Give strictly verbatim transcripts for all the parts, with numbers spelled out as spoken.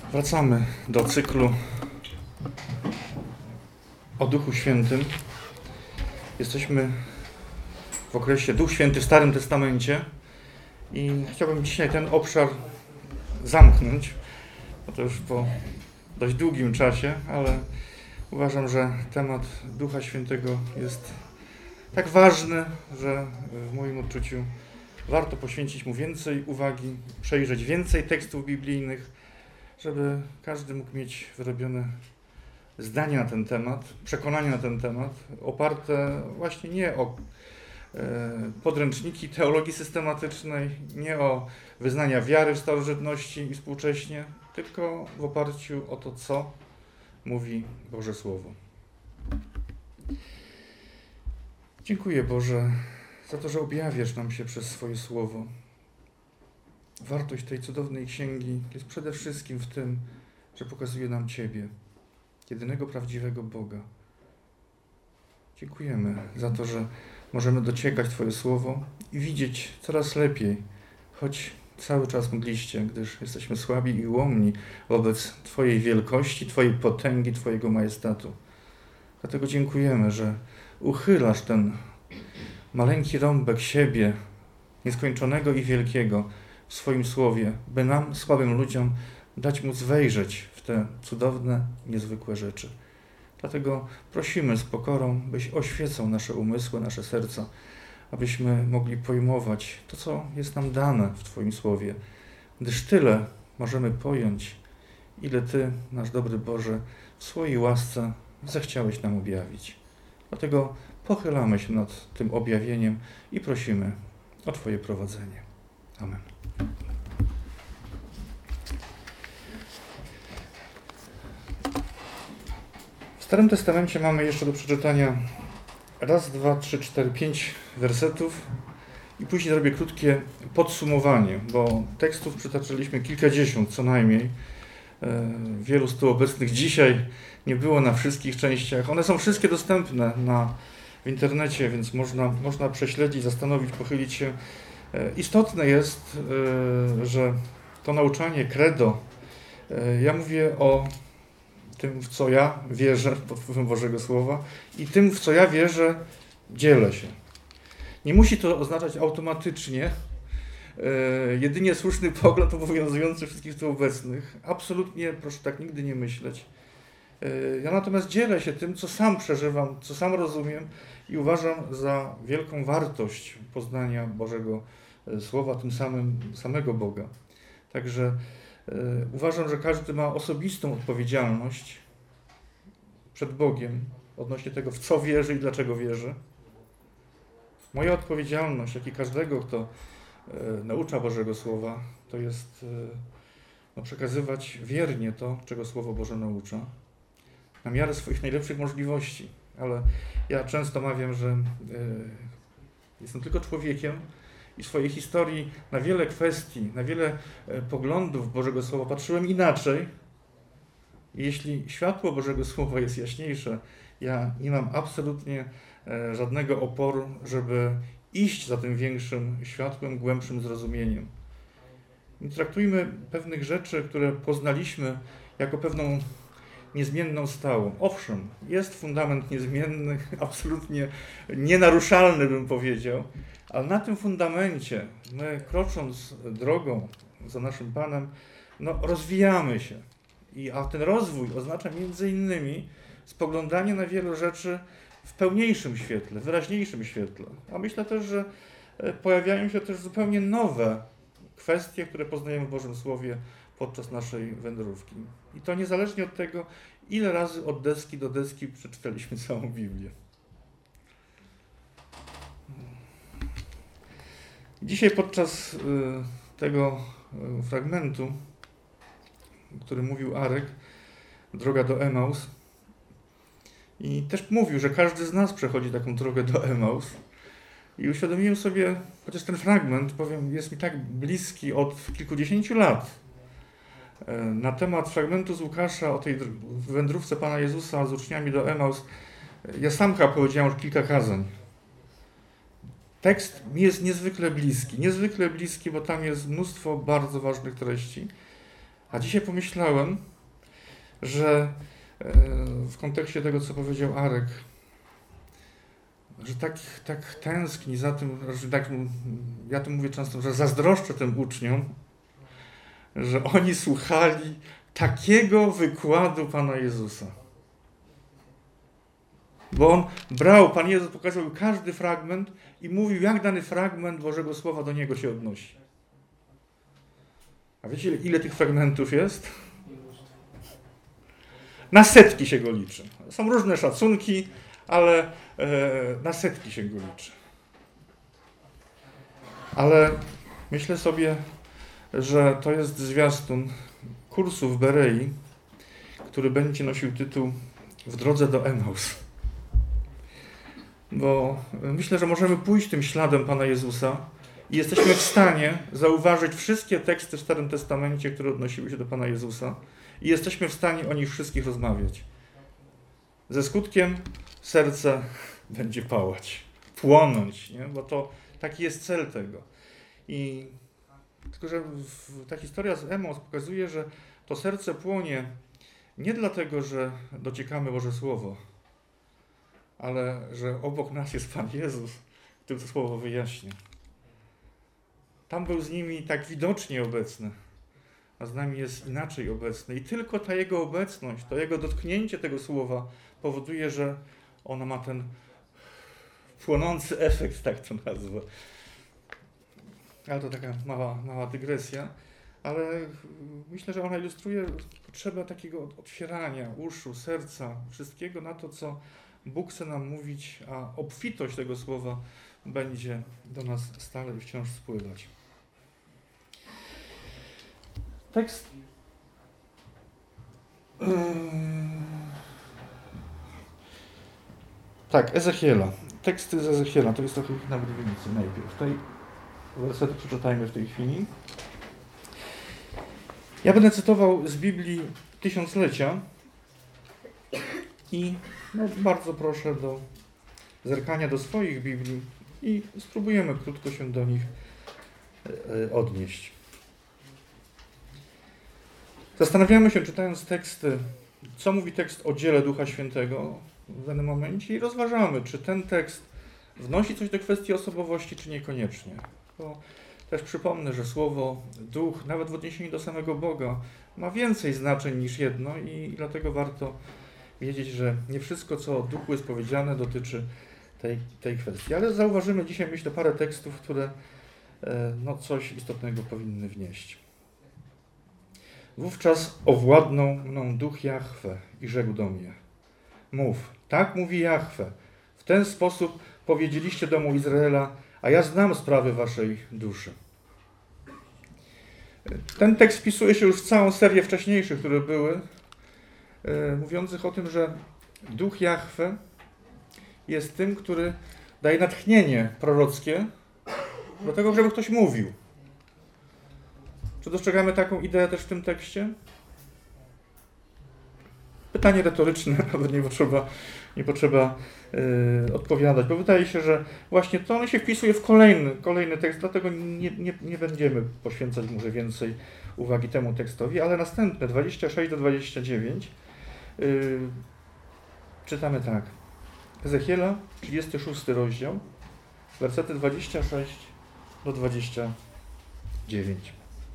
Wracamy do cyklu o Duchu Świętym. Jesteśmy w okresie Duch Święty w Starym Testamencie i chciałbym dzisiaj ten obszar zamknąć, bo to już po dość długim czasie, ale uważam, że temat Ducha Świętego jest tak ważny, że w moim odczuciu warto poświęcić mu więcej uwagi, przejrzeć więcej tekstów biblijnych, żeby każdy mógł mieć wyrobione zdanie na ten temat, przekonanie na ten temat, oparte właśnie nie o e, podręczniki teologii systematycznej, nie o wyznania wiary w starożytności i współcześnie, tylko w oparciu o to, co mówi Boże Słowo. Dziękuję, Boże, za to, że objawiasz nam się przez swoje Słowo. Wartość tej cudownej księgi jest przede wszystkim w tym, że pokazuje nam Ciebie, jedynego prawdziwego Boga. Dziękujemy za to, że możemy dociekać Twoje Słowo i widzieć coraz lepiej, choć cały czas mgliście, gdyż jesteśmy słabi i ułomni wobec Twojej wielkości, Twojej potęgi, Twojego majestatu. Dlatego dziękujemy, że uchylasz ten maleńki rąbek siebie, nieskończonego i wielkiego, w swoim Słowie, by nam, słabym ludziom, dać móc wejrzeć w te cudowne, niezwykłe rzeczy. Dlatego prosimy z pokorą, byś oświecał nasze umysły, nasze serca, abyśmy mogli pojmować to, co jest nam dane w Twoim Słowie, gdyż tyle możemy pojąć, ile Ty, nasz dobry Boże, w swojej łasce zechciałeś nam objawić. Dlatego pochylamy się nad tym objawieniem i prosimy o Twoje prowadzenie. Amen. W Starym Testamencie mamy jeszcze do przeczytania raz, dwa, trzy, cztery, pięć wersetów i później zrobię krótkie podsumowanie, bo tekstów przytaczyliśmy kilkadziesiąt co najmniej. Wielu z tu obecnych dzisiaj nie było na wszystkich częściach. One są wszystkie dostępne na, w internecie, więc można, można prześledzić, zastanowić, pochylić się. Istotne jest, że to nauczanie credo, ja mówię o tym, w co ja wierzę pod wpływem Bożego Słowa i tym, w co ja wierzę, dzielę się. Nie musi to oznaczać automatycznie jedynie słuszny pogląd obowiązujący wszystkich tu obecnych. Absolutnie proszę tak nigdy nie myśleć. Ja natomiast dzielę się tym, co sam przeżywam, co sam rozumiem i uważam za wielką wartość poznania Bożego Słowa, tym samym samego Boga. Także y, uważam, że każdy ma osobistą odpowiedzialność przed Bogiem odnośnie tego, w co wierzy i dlaczego wierzy. Moja odpowiedzialność, jak i każdego, kto y, naucza Bożego Słowa, to jest y, no, przekazywać wiernie to, czego Słowo Boże naucza, na miarę swoich najlepszych możliwości. Ale ja często mawiam, że y, jestem tylko człowiekiem i w swojej historii na wiele kwestii, na wiele y, poglądów Bożego Słowa patrzyłem inaczej. I jeśli światło Bożego Słowa jest jaśniejsze, ja nie mam absolutnie y, żadnego oporu, żeby iść za tym większym światłem, głębszym zrozumieniem. Nie traktujmy pewnych rzeczy, które poznaliśmy, jako pewną niezmienną stałą. Owszem, jest fundament niezmienny, absolutnie nienaruszalny, bym powiedział, ale na tym fundamencie my, krocząc drogą za naszym Panem, no, rozwijamy się. I, a ten rozwój oznacza między innymi spoglądanie na wiele rzeczy w pełniejszym świetle, wyraźniejszym świetle. A myślę też, że pojawiają się też zupełnie nowe kwestie, które poznajemy w Bożym Słowie podczas naszej wędrówki. I to niezależnie od tego, ile razy od deski do deski przeczytaliśmy całą Biblię. Dzisiaj podczas y, tego y, fragmentu, o którym mówił Arek, droga do Emaus, i też mówił, że każdy z nas przechodzi taką drogę do Emaus. I uświadomiłem sobie, chociaż ten fragment, powiem, jest mi tak bliski od kilkudziesięciu lat, na temat fragmentu z Łukasza o tej wędrówce Pana Jezusa z uczniami do Emaus, ja sam chyba powiedziałem już kilka kazań. Tekst mi jest niezwykle bliski, niezwykle bliski, bo tam jest mnóstwo bardzo ważnych treści, A dzisiaj pomyślałem, że w kontekście tego, co powiedział Arek, że tak, tak tęskni za tym, że tak, ja to mówię często, że zazdroszczę tym uczniom, że oni słuchali takiego wykładu Pana Jezusa. Bo On brał, Pan Jezus pokazał każdy fragment i mówił, jak dany fragment Bożego Słowa do niego się odnosi. A wiecie, ile tych fragmentów jest? Na setki się go liczy. Są różne szacunki, ale e, na setki się go liczy. Ale myślę sobie, że to jest zwiastun kursu w Berei, który będzie nosił tytuł W drodze do Emaus. Bo myślę, że możemy pójść tym śladem Pana Jezusa i jesteśmy w stanie zauważyć wszystkie teksty w Starym Testamencie, które odnosiły się do Pana Jezusa i jesteśmy w stanie o nich wszystkich rozmawiać. Ze skutkiem serce będzie pałać, płonąć, nie? Bo to taki jest cel tego. I tylko, że w, ta historia z Emaus pokazuje, że to serce płonie nie dlatego, że dociekamy Boże Słowo, ale że obok nas jest Pan Jezus, który to Słowo wyjaśnia. Tam był z nimi tak widocznie obecny, a z nami jest inaczej obecny. I tylko ta Jego obecność, to Jego dotknięcie tego Słowa powoduje, że ona ma ten płonący efekt, tak to nazwę. Ale to taka mała, mała dygresja, ale myślę, że ona ilustruje potrzebę takiego otwierania uszu, serca, wszystkiego na to, co Bóg chce nam mówić, a obfitość tego Słowa będzie do nas stale i wciąż spływać. Tekst yy... tak, Ezechiela. Teksty z Ezechiela, to jest trochę nawet więcej najpierw. Tutaj wersety przeczytajmy w tej chwili. Ja będę cytował z Biblii Tysiąclecia i no, bardzo proszę do zerkania do swoich Biblii i spróbujemy krótko się do nich odnieść. Zastanawiamy się, czytając teksty, co mówi tekst o dziele Ducha Świętego w danym momencie i rozważamy, czy ten tekst wnosi coś do kwestii osobowości, czy niekoniecznie. Bo też przypomnę, że słowo duch, nawet w odniesieniu do samego Boga, ma więcej znaczeń niż jedno i dlatego warto wiedzieć, że nie wszystko, co o duchu jest powiedziane, dotyczy tej, tej kwestii. Ale zauważymy dzisiaj, myślę, parę tekstów, które no, coś istotnego powinny wnieść. Wówczas owładnął mną duch Jahwe i rzekł do mnie: mów, tak mówi Jahwe, w ten sposób powiedzieliście domu Izraela, a ja znam sprawy waszej duszy. Ten tekst wpisuje się już w całą serię wcześniejszych, które były, mówiących o tym, że duch Jahwe jest tym, który daje natchnienie prorockie do tego, żeby ktoś mówił. Czy dostrzegamy taką ideę też w tym tekście? Pytanie retoryczne, nawet nie potrzeba, nie potrzeba yy, odpowiadać, bo wydaje się, że właśnie to on się wpisuje w kolejny, kolejny tekst, dlatego nie, nie, nie będziemy poświęcać może więcej uwagi temu tekstowi, ale następne, dwadzieścia sześć do dwudziestego dziewiątego, yy, czytamy tak. Ezechiela, trzydziesty szósty rozdział, wersety dwadzieścia sześć do dwudziestego dziewiątego.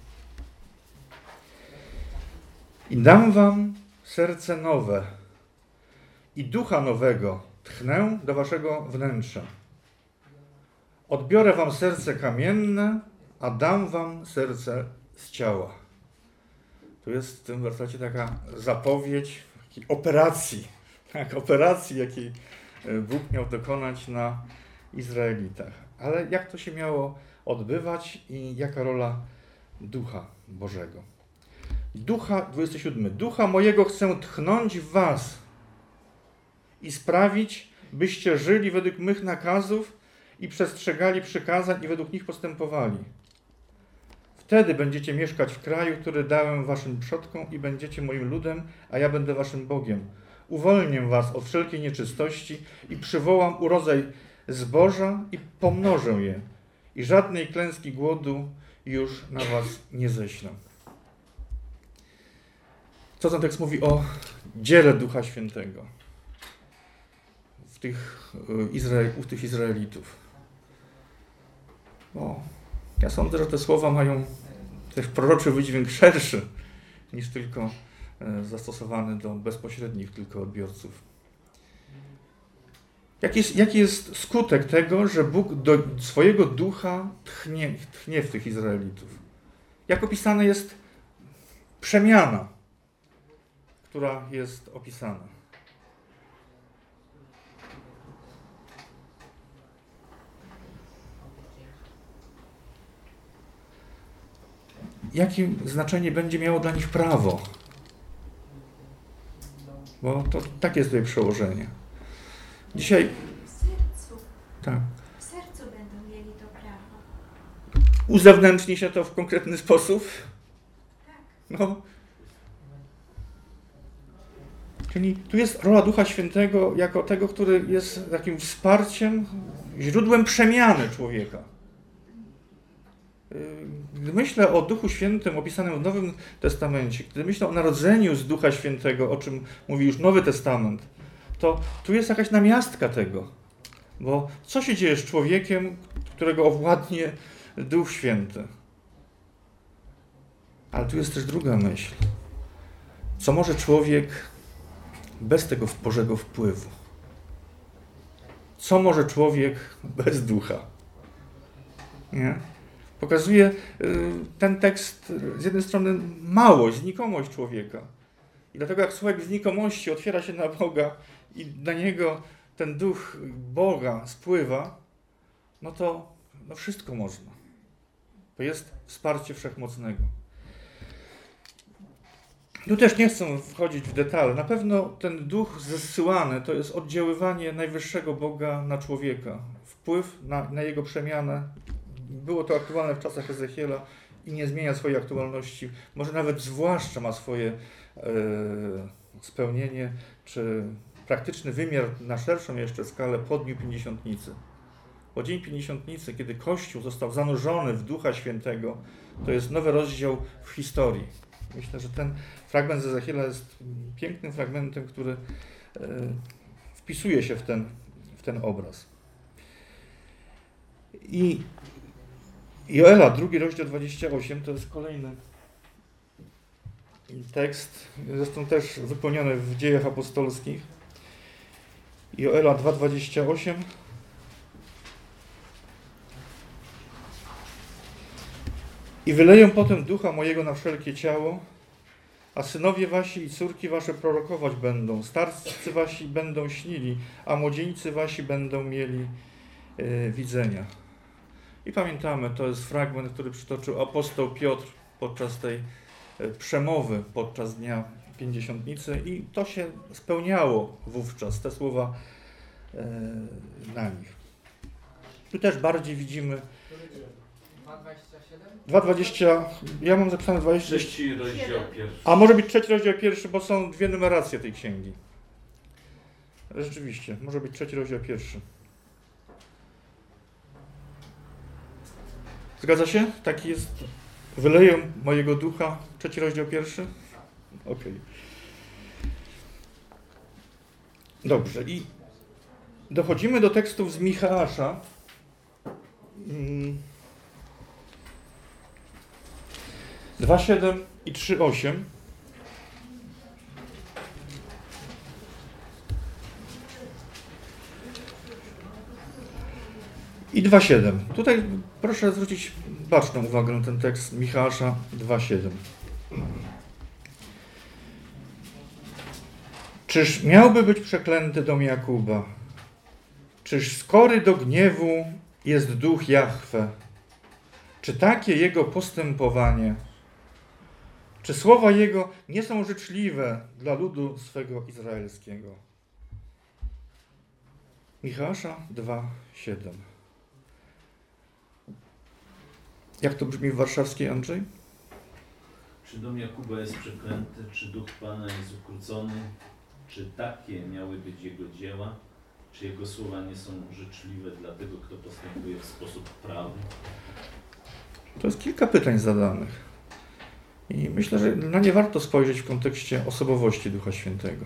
I dam wam serce nowe i ducha nowego tchnę do waszego wnętrza. Odbiorę wam serce kamienne, a dam wam serce z ciała. Tu jest w tym wersecie taka zapowiedź takiej operacji, tak, operacji, jakiej Bóg miał dokonać na Izraelitach. Ale jak to się miało odbywać i jaka rola Ducha Bożego? Ducha, dwudziesty siódmy. Ducha mojego chcę tchnąć w was i sprawić, byście żyli według mych nakazów i przestrzegali przykazań i według nich postępowali. Wtedy będziecie mieszkać w kraju, który dałem waszym przodkom i będziecie moim ludem, a ja będę waszym Bogiem. Uwolnię was od wszelkiej nieczystości i przywołam urodzaj zboża i pomnożę je i żadnej klęski głodu już na was nie ześlę. Co ten tekst mówi o dziele Ducha Świętego w tych, Izrael, u tych Izraelitów? Bo ja sądzę, że te słowa mają też proroczy wydźwięk szerszy niż tylko zastosowany do bezpośrednich tylko odbiorców. Jaki jest, jaki jest skutek tego, że Bóg do swojego ducha tchnie, tchnie w tych Izraelitów? Jak opisana jest przemiana, która jest opisana? Jakie znaczenie będzie miało dla nich prawo? Bo to takie jest tutaj przełożenie. Dzisiaj... W sercu. Tak. W sercu będą mieli to prawo. Uzewnętrzni się to w konkretny sposób? Tak. No. Czyli tu jest rola Ducha Świętego jako tego, który jest takim wsparciem, źródłem przemiany człowieka. Gdy myślę o Duchu Świętym opisanym w Nowym Testamencie, gdy myślę o narodzeniu z Ducha Świętego, o czym mówi już Nowy Testament, to tu jest jakaś namiastka tego. Bo co się dzieje z człowiekiem, którego owładnie Duch Święty? Ale tu jest też druga myśl. Co może człowiek bez tego Bożego wpływu? Co może człowiek bez Ducha? Nie? Pokazuje ten tekst z jednej strony małość, znikomość człowieka. I dlatego jak człowiek w znikomości otwiera się na Boga i na niego ten duch Boga spływa, no to no wszystko można. To jest wsparcie Wszechmocnego. Tu też nie chcę wchodzić w detale. Na pewno ten duch zsyłany to jest oddziaływanie najwyższego Boga na człowieka. Wpływ na, na jego przemianę. Było to aktualne w czasach Ezechiela i nie zmienia swojej aktualności. Może nawet zwłaszcza ma swoje e, spełnienie, czy praktyczny wymiar na szerszą jeszcze skalę po Dniu Pięćdziesiątnicy. Bo Dzień Pięćdziesiątnicy, kiedy Kościół został zanurzony w Ducha Świętego, to jest nowy rozdział w historii. Myślę, że ten fragment z Ezechiela jest pięknym fragmentem, który e, wpisuje się w ten, w ten obraz. I Joela, drugi rozdział dwudziesty ósmy, to jest kolejny tekst, zresztą też wypełniony w Dziejach Apostolskich. Joela dwa dwadzieścia osiem. I wyleję potem ducha mojego na wszelkie ciało, a synowie wasi i córki wasze prorokować będą, starcy wasi będą śnili, a młodzieńcy wasi będą mieli e, widzenia. I pamiętamy, to jest fragment, który przytoczył apostoł Piotr podczas tej e, przemowy, podczas Dnia Pięćdziesiątnicy i to się spełniało wówczas, te słowa e, na nich. Tu też bardziej widzimy dwa dwadzieścia, ja mam zapisane dwadzieścia. Trzeci rozdział pierwszy. A może być trzeci rozdział pierwszy, bo są dwie numeracje tej księgi. Rzeczywiście, może być trzeci rozdział pierwszy. Zgadza się? Taki jest. Wyleję mojego ducha. Trzeci rozdział pierwszy? Okej. Okay. Dobrze. I dochodzimy do tekstów z Micheasza. dwa siedem i trzy osiem. I dwa siedem. Tutaj proszę zwrócić baczną uwagę na ten tekst Micheasza dwa siedem. Czyż miałby być przeklęty dom Jakuba? Czyż skory do gniewu jest duch Jahwe? Czy takie jego postępowanie? Czy słowa jego nie są życzliwe dla ludu swego izraelskiego? Micheasza dwa siedem. Jak to brzmi w warszawskiej, Andrzej? Czy dom Jakuba jest przeklęty, czy duch Pana jest ukrócony? Czy takie miały być jego dzieła? Czy jego słowa nie są życzliwe dla tego, kto postępuje w sposób prawny? To jest kilka pytań zadanych. I myślę, że na nie warto spojrzeć w kontekście osobowości Ducha Świętego.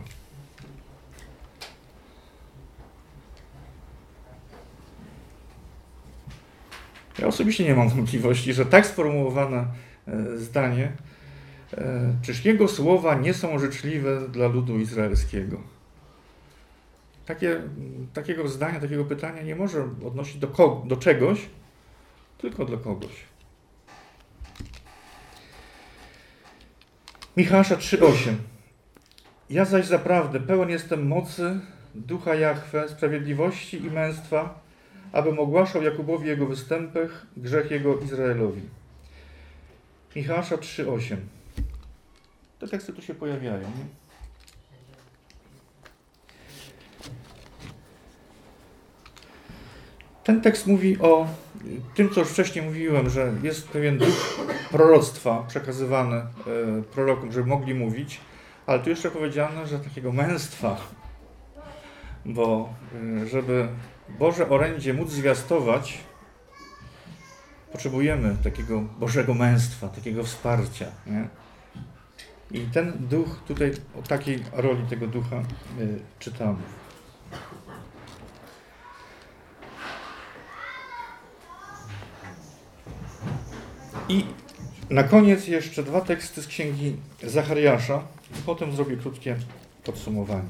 Ja osobiście nie mam wątpliwości, że tak sformułowane zdanie, czyż Jego słowa nie są życzliwe dla ludu izraelskiego? Takie, takiego zdania, takiego pytania nie może odnosić do, kogo, do czegoś, tylko dla kogoś. Michała trzy osiem. Ja zaś zaprawdę pełen jestem mocy, ducha Jahwe, sprawiedliwości i męstwa, abym ogłaszał Jakubowi jego występach, grzech jego Izraelowi. Michała trzy osiem. Te teksty tu się pojawiają. Nie? Ten tekst mówi o tym, co już wcześniej mówiłem, że jest pewien duch proroctwa przekazywany prorokom, żeby mogli mówić, ale tu jeszcze powiedziane, że takiego męstwa, bo żeby Boże orędzie móc zwiastować, potrzebujemy takiego Bożego męstwa, takiego wsparcia. Nie? I ten duch, tutaj o takiej roli tego ducha y, czytamy. I na koniec jeszcze dwa teksty z księgi Zachariasza, i potem zrobię krótkie podsumowanie.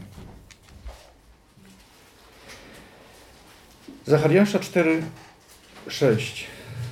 Zachariasza cztery sześć.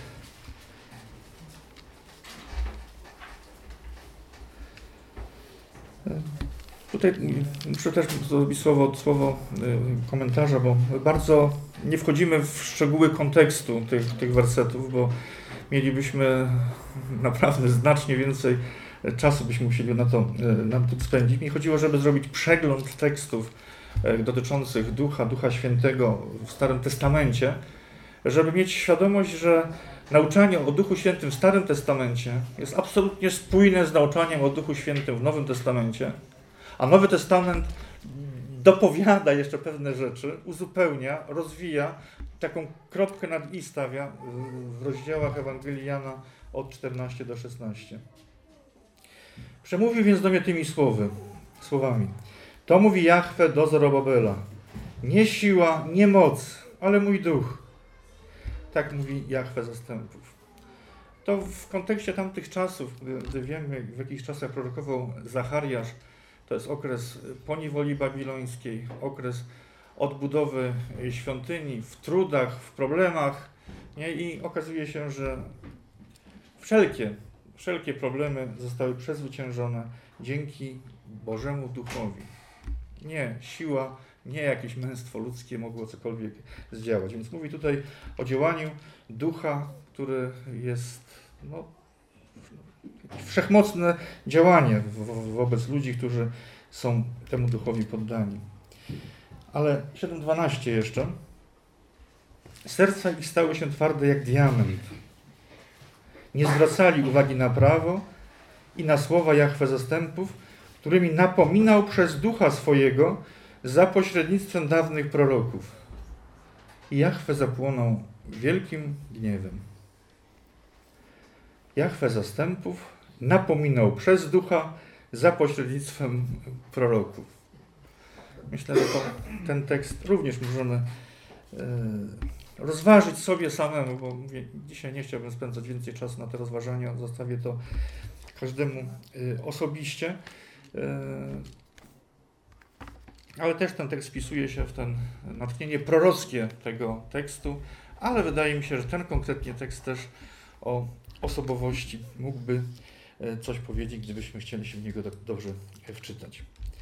Tutaj muszę też zrobić słowo, słowo komentarza, bo bardzo nie wchodzimy w szczegóły kontekstu tych, tych wersetów, bo mielibyśmy naprawdę znacznie więcej czasu, byśmy musieli na to, na to spędzić. Mi chodziło, żeby zrobić przegląd tekstów dotyczących Ducha, Ducha Świętego w Starym Testamencie, żeby mieć świadomość, że nauczanie o Duchu Świętym w Starym Testamencie jest absolutnie spójne z nauczaniem o Duchu Świętym w Nowym Testamencie, a Nowy Testament dopowiada jeszcze pewne rzeczy, uzupełnia, rozwija, taką kropkę nad i stawia w rozdziałach Ewangelii Jana od czternastego do szesnastego. Przemówił więc do mnie tymi słowy, słowami. To mówi Jahwe do Zorobabela. Nie siła, nie moc, ale mój duch. Tak mówi Jahwe zastępów. To w kontekście tamtych czasów, gdy, gdy wiemy, w jakich czasach prorokował Zachariasz, to jest okres poniewoli babilońskiej, okres odbudowy świątyni, w trudach, w problemach. Nie? I okazuje się, że wszelkie, wszelkie problemy zostały przezwyciężone dzięki Bożemu Duchowi. Nie siła, nie jakieś męstwo ludzkie mogło cokolwiek zdziałać. Więc mówi tutaj o działaniu Ducha, który jest no, wszechmocne działanie wo- wobec ludzi, którzy są temu Duchowi poddani. Ale siedem dwanaście jeszcze. Serca ich stały się twarde jak diament. Nie zwracali uwagi na prawo i na słowa Jahwe zastępów, którymi napominał przez Ducha swojego za pośrednictwem dawnych proroków. I Jahwe zapłonął wielkim gniewem. Jahwe zastępów napominał przez Ducha za pośrednictwem proroków. Myślę, że to, ten tekst również możemy e, rozważyć sobie samemu, bo mówię, dzisiaj nie chciałbym spędzać więcej czasu na te rozważania, zostawię to każdemu e, osobiście. E, ale też ten tekst wpisuje się w ten natchnienie prorockie tego tekstu, ale wydaje mi się, że ten konkretnie tekst też o osobowości mógłby coś powiedzieć, gdybyśmy chcieli się w niego dobrze wczytać.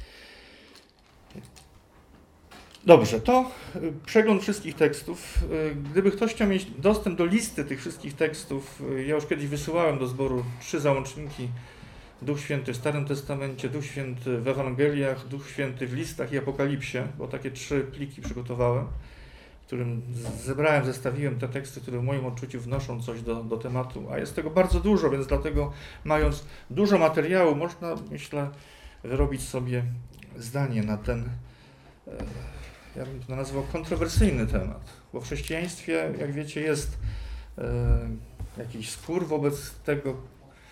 Dobrze, to przegląd wszystkich tekstów. Gdyby ktoś chciał mieć dostęp do listy tych wszystkich tekstów, ja już kiedyś wysyłałem do zboru trzy załączniki. Duch Święty w Starym Testamencie, Duch Święty w Ewangeliach, Duch Święty w listach i Apokalipsie, bo takie trzy pliki przygotowałem, w którym zebrałem, zestawiłem te teksty, które w moim odczuciu wnoszą coś do, do tematu, a jest tego bardzo dużo, więc dlatego mając dużo materiału, można, myślę, wyrobić sobie zdanie na ten, ja bym to nazwał, kontrowersyjny temat, bo w chrześcijaństwie, jak wiecie, jest jakiś spór wobec tego,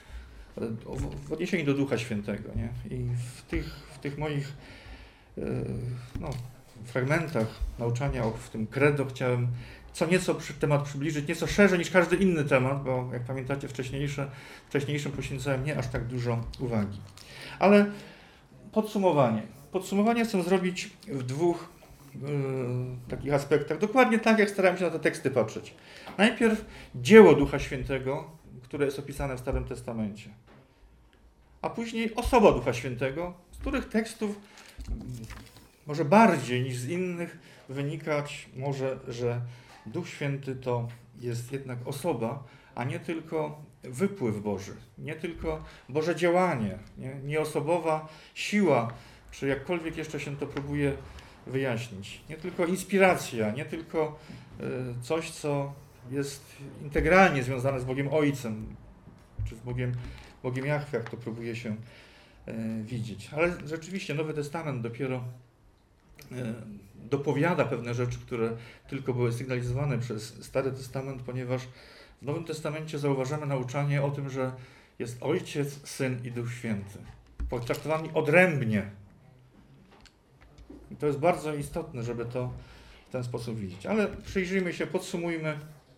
w odniesieniu do Ducha Świętego. Nie? I w tych, w tych moich no, fragmentach nauczania w tym credo chciałem co nieco przy, temat przybliżyć, nieco szerzej niż każdy inny temat, bo jak pamiętacie wcześniejsze, wcześniejszym poświęcałem nie aż tak dużo uwagi. Ale podsumowanie. Podsumowanie chcę zrobić w dwóch yy, takich aspektach, dokładnie tak, jak starałem się na te teksty patrzeć. Najpierw dzieło Ducha Świętego, które jest opisane w Starym Testamencie, a później osoba Ducha Świętego, z których tekstów może bardziej niż z innych wynikać może, że Duch Święty to jest jednak osoba, a nie tylko wypływ Boży, nie tylko Boże działanie, nie, nieosobowa siła, czy jakkolwiek jeszcze się to próbuje wyjaśnić. Nie tylko inspiracja, nie tylko y, coś, co jest integralnie związane z Bogiem Ojcem, czy z Bogiem, Bogiem Jahwe, jak to próbuje się y, widzieć. Ale rzeczywiście Nowy Testament dopiero y, dopowiada pewne rzeczy, które tylko były sygnalizowane przez Stary Testament, ponieważ w Nowym Testamencie zauważamy nauczanie o tym, że jest Ojciec, Syn i Duch Święty. Potraktowani odrębnie. I to jest bardzo istotne, żeby to w ten sposób widzieć. Ale przyjrzyjmy się, podsumujmy,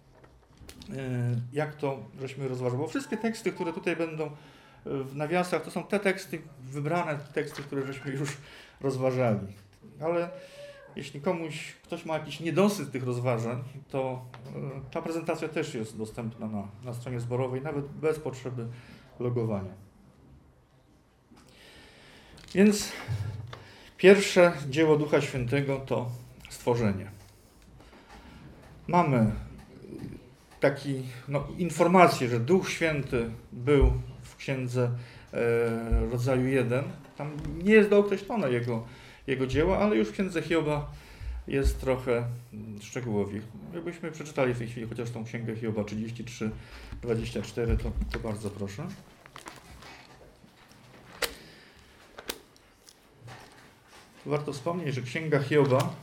jak to żeśmy rozważali. Bo wszystkie teksty, które tutaj będą w nawiasach, to są te teksty, wybrane teksty, które żeśmy już rozważali. Ale jeśli komuś, ktoś ma jakiś niedosyt tych rozważań, to y, ta prezentacja też jest dostępna na, na stronie zborowej, nawet bez potrzeby logowania. Więc pierwsze dzieło Ducha Świętego to stworzenie. Mamy taki, no, informację, że Duch Święty był w Księdze e, rodzaju jeden. Tam nie jest dookreślone jego jego dzieła, ale już w Księdze Hioba jest trochę szczegółowiej. Jakbyśmy przeczytali w tej chwili chociaż tą Księgę Hioba trzydzieści trzy, dwadzieścia cztery, to, to bardzo proszę. Warto wspomnieć, że Księga Hioba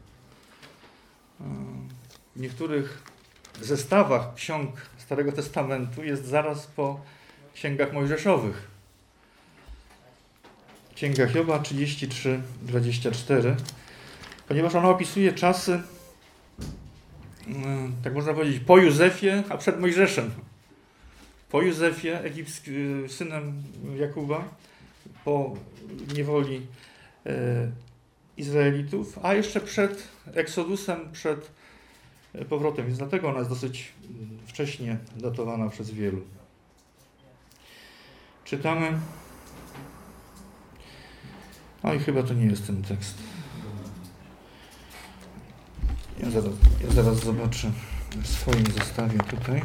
w niektórych zestawach ksiąg Starego Testamentu jest zaraz po Księgach Mojżeszowych. Księga Hioba trzydzieści trzy, dwadzieścia cztery, ponieważ ona opisuje czasy, tak można powiedzieć, po Józefie, a przed Mojżeszem. Po Józefie, egipskim synem Jakuba, po niewoli e, Izraelitów, a jeszcze przed Eksodusem, przed powrotem, więc dlatego ona jest dosyć wcześnie datowana przez wielu. Czytamy. No i chyba to nie jest ten tekst. Ja zaraz, ja zaraz zobaczę w swoim zestawie tutaj.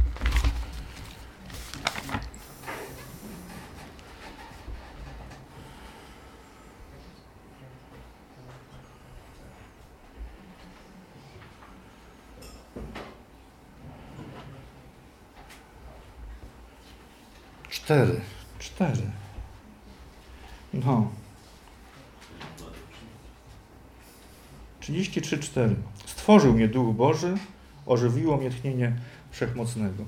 Cztery. Cztery. No. trzydzieści trzy, cztery. Stworzył mnie Duch Boży, ożywiło mnie tchnienie Wszechmocnego.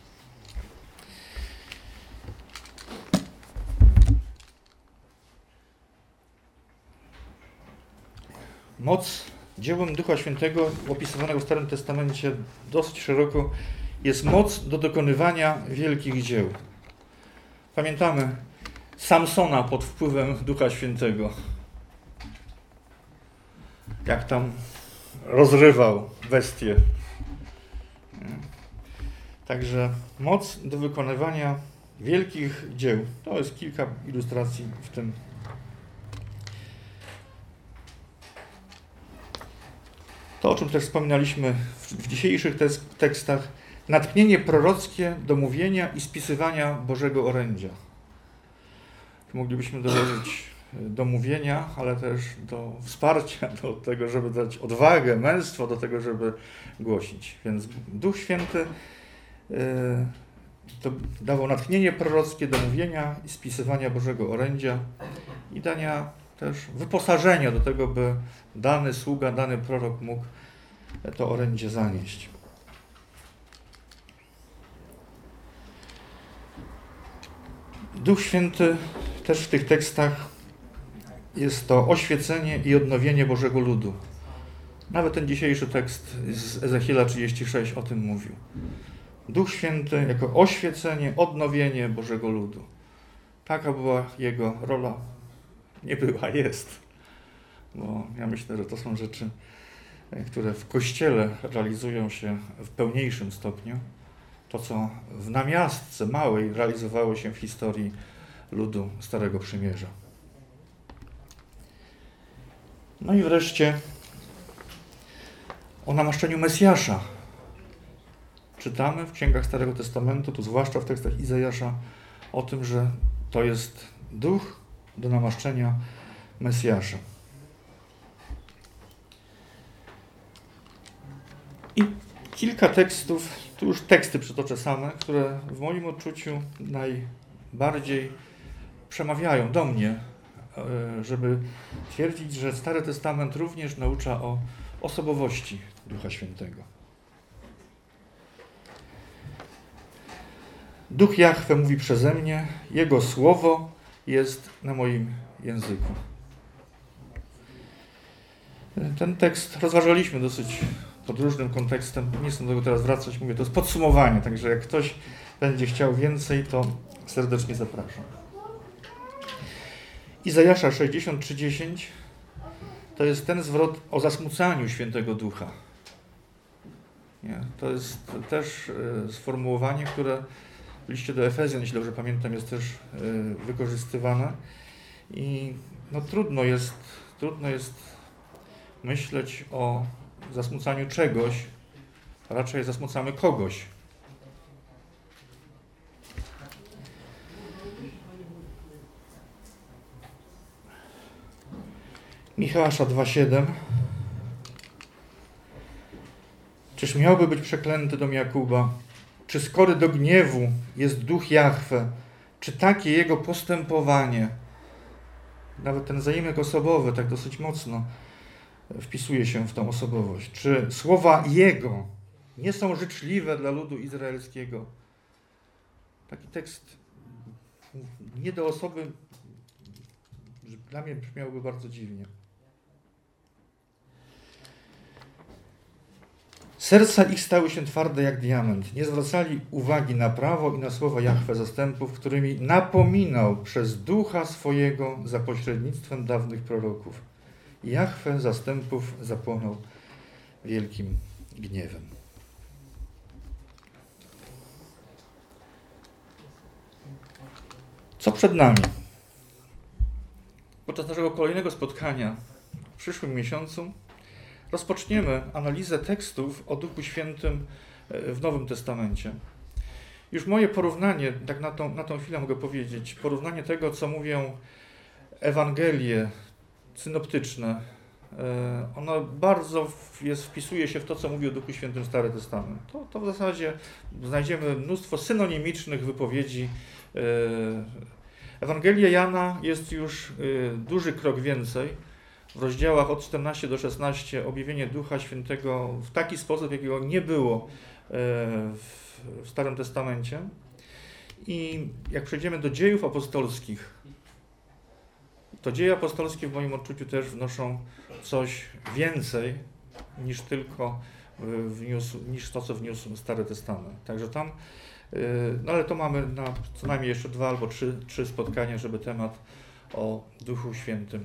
Moc, dziełem Ducha Świętego, opisywanego w Starym Testamencie dosyć szeroko, jest moc do dokonywania wielkich dzieł. Pamiętamy Samsona pod wpływem Ducha Świętego. Jak tam rozrywał bestię. Także moc do wykonywania wielkich dzieł. To jest kilka ilustracji w tym. To, o czym też wspominaliśmy w dzisiejszych tekstach, natchnienie prorockie do mówienia i spisywania Bożego orędzia. Moglibyśmy dołożyć do mówienia, ale też do wsparcia, do tego, żeby dać odwagę, męstwo do tego, żeby głosić. Więc Duch Święty yy, to dawał natchnienie prorockie do mówienia i spisywania Bożego orędzia i dania też wyposażenia do tego, by dany sługa, dany prorok mógł to orędzie zanieść. Duch Święty też w tych tekstach jest to oświecenie i odnowienie Bożego ludu. Nawet ten dzisiejszy tekst z Ezechiela trzydzieści sześć o tym mówił. Duch Święty jako oświecenie, odnowienie Bożego ludu. Taka była jego rola. Nie była, jest. Bo ja myślę, że to są rzeczy, które w Kościele realizują się w pełniejszym stopniu. To, co w namiastce małej realizowało się w historii ludu Starego Przymierza. No i wreszcie o namaszczeniu Mesjasza. Czytamy w księgach Starego Testamentu, tu zwłaszcza w tekstach Izajasza, o tym, że to jest duch do namaszczenia Mesjasza. I kilka tekstów, tu już teksty przytoczę same, które w moim odczuciu najbardziej przemawiają do mnie, żeby twierdzić, że Stary Testament również naucza o osobowości Ducha Świętego. Duch Jahwe mówi przeze mnie, Jego słowo jest na moim języku. Ten tekst rozważaliśmy dosyć pod różnym kontekstem. Nie chcę do tego teraz wracać, mówię, to jest podsumowanie, także jak ktoś będzie chciał więcej, to serdecznie zapraszam. Izajasza sześćdziesiąt trzy dziesięć to jest ten zwrot o zasmucaniu Świętego Ducha. Nie? To jest też y, sformułowanie, które w liście do Efezjan, jeśli dobrze pamiętam, jest też y, wykorzystywane. I no, trudno jest, trudno jest myśleć o zasmucaniu czegoś, a raczej zasmucamy kogoś. Michała dwa siedem. Czyż miałby być przeklęty dom Jakuba? Czy skory do gniewu jest duch Jahwe? Czy takie jego postępowanie? Nawet ten zaimek osobowy tak dosyć mocno wpisuje się w tą osobowość. Czy słowa Jego nie są życzliwe dla ludu izraelskiego? Taki tekst nie do osoby, dla mnie brzmiałby bardzo dziwnie. Serca ich stały się twarde jak diament. Nie zwracali uwagi na prawo i na słowa Jahwe zastępów, którymi napominał przez ducha swojego za pośrednictwem dawnych proroków. Jahwe zastępów zapłonął wielkim gniewem. Co przed nami? Podczas naszego kolejnego spotkania w przyszłym miesiącu rozpoczniemy analizę tekstów o Duchu Świętym w Nowym Testamencie. Już moje porównanie, tak na tą, na tą chwilę mogę powiedzieć, porównanie tego, co mówią Ewangelie synoptyczne, ono bardzo jest, wpisuje się w to, co mówi o Duchu Świętym Stary Testament. To, to w zasadzie znajdziemy mnóstwo synonimicznych wypowiedzi. Ewangelia Jana jest już duży krok więcej. W rozdziałach od czternastego do szesnastego objawienie Ducha Świętego w taki sposób, jakiego nie było w, w Starym Testamencie. I jak przejdziemy do dziejów apostolskich, to dzieje apostolskie w moim odczuciu też wnoszą coś więcej niż tylko wniósł, niż to, co wniósł Stary Testament. Także tam, no ale to mamy na co najmniej jeszcze dwa albo trzy, trzy spotkania, żeby temat o Duchu Świętym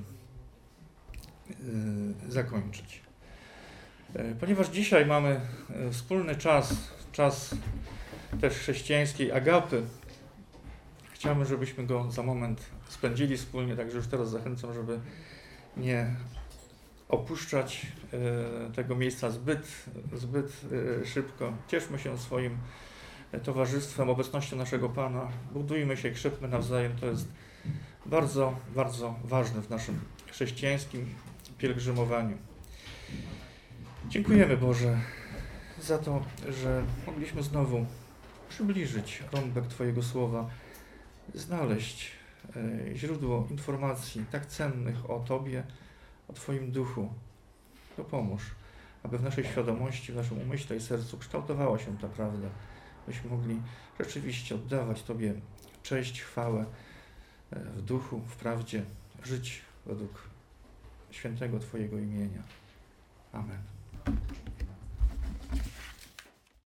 zakończyć. Ponieważ dzisiaj mamy wspólny czas, czas też chrześcijańskiej agapy, chciałbym, żebyśmy go za moment spędzili wspólnie, także już teraz zachęcam, żeby nie opuszczać tego miejsca zbyt, zbyt szybko. Cieszmy się swoim towarzystwem, obecnością naszego Pana. Budujmy się i krzepmy nawzajem. To jest bardzo, bardzo ważne w naszym chrześcijańskim pielgrzymowaniu. Dziękujemy, Boże, za to, że mogliśmy znowu przybliżyć rąbek Twojego Słowa, znaleźć źródło informacji tak cennych o Tobie, o Twoim Duchu. To pomóż, aby w naszej świadomości, w naszym umyśle i sercu kształtowała się ta prawda, byśmy mogli rzeczywiście oddawać Tobie cześć, chwałę e, w duchu, w prawdzie, żyć według świętego Twojego imienia. Amen.